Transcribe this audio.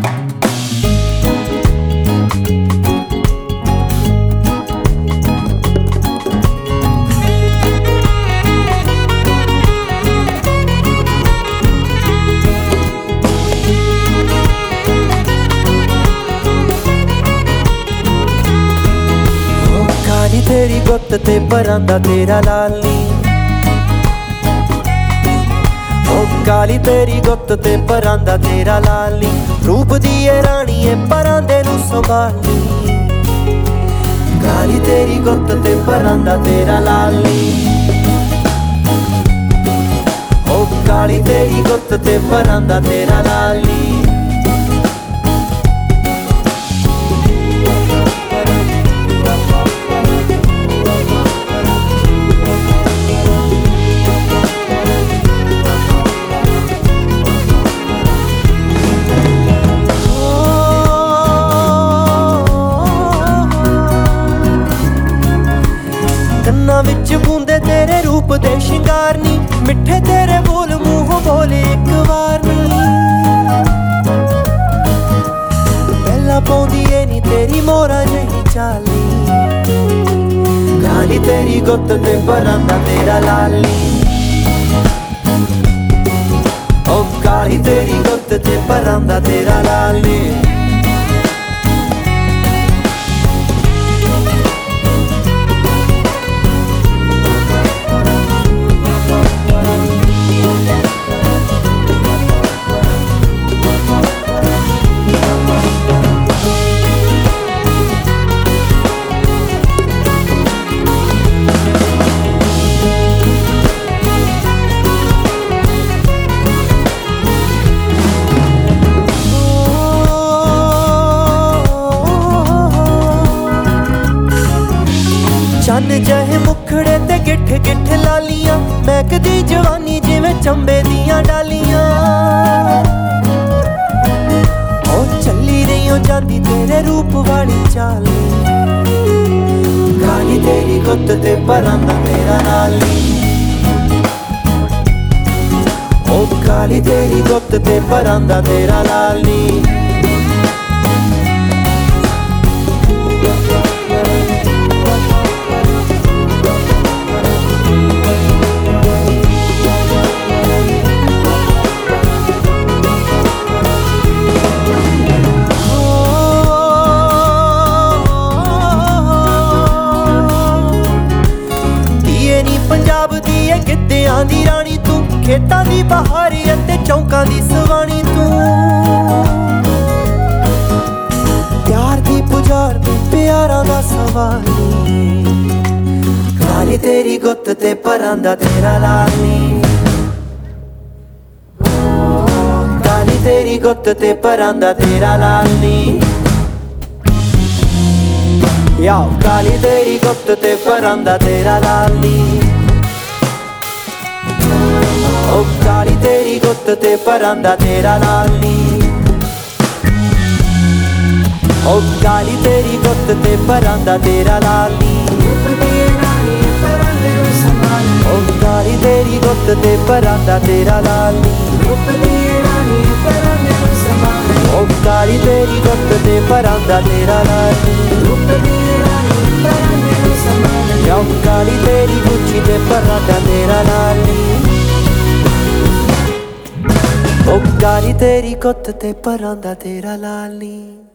तेरी गुत्त ते परांदा तेरा लाली, ओ काली तेरी गुत्त ते परांदा तेरा लाली। रूप दी रानी है परांदे नू संभाली, काली तेरी गुत्त ते परांदा तेरा लाली, ओ काली तेरी गुत्त ते परांदा तेरा लाली। कन्ना विच बूंदे तेरे रूप दे शिंगार नी, मिठे तेरे बोल मूंहों बोले एक बार नी। पहला पौंदी ए नी तेरी मोरा जही चाली, काली तेरी गुत्त ते परांदा तेरा लाली, ओ काली तेरी गुत्त ते परांदा तेरा लाली। चन जहे मुखड़े ते गिठ गिठ लालियां, महकदी जवानी जिवें चंबे दियां डालियां। ओ चली रही जांदी तेरे रूप वाली चाली, काली तेरी गुत्त ते परांदा तेरा लाली, ओ काली तेरी गुत्त ते परांदा तेरा लाली। पंजाब दी है गिद्धियां दी रानी तू, खेतां दी बहारी अते चौंकां दी सवानी तू। प्यार दी पुजार में प्यारां दा सवाली, काली तेरी गुत्त ते परांदा तेरा लाली, काली तेरी गुत्त ते परांदा तेरा लाली। याओ काली तेरी गुत्त ते परांदा तेरा लाली, ओ काली तेरी गुत्त ते परांदा तेरा लाली, ओ काली तेरी गुत्त ते परांदा तेरा लाली, ओ काली तेरी गुत्त ते परांदा तेरा लाली, ओ काली तेरी गुत्त ते परांदा तेरा लाली। याओ काली तेरी गुच्छी ते परांदा तेरा लाली, ओ काली तेरी गुत्त ते परांदा तेरा लाली।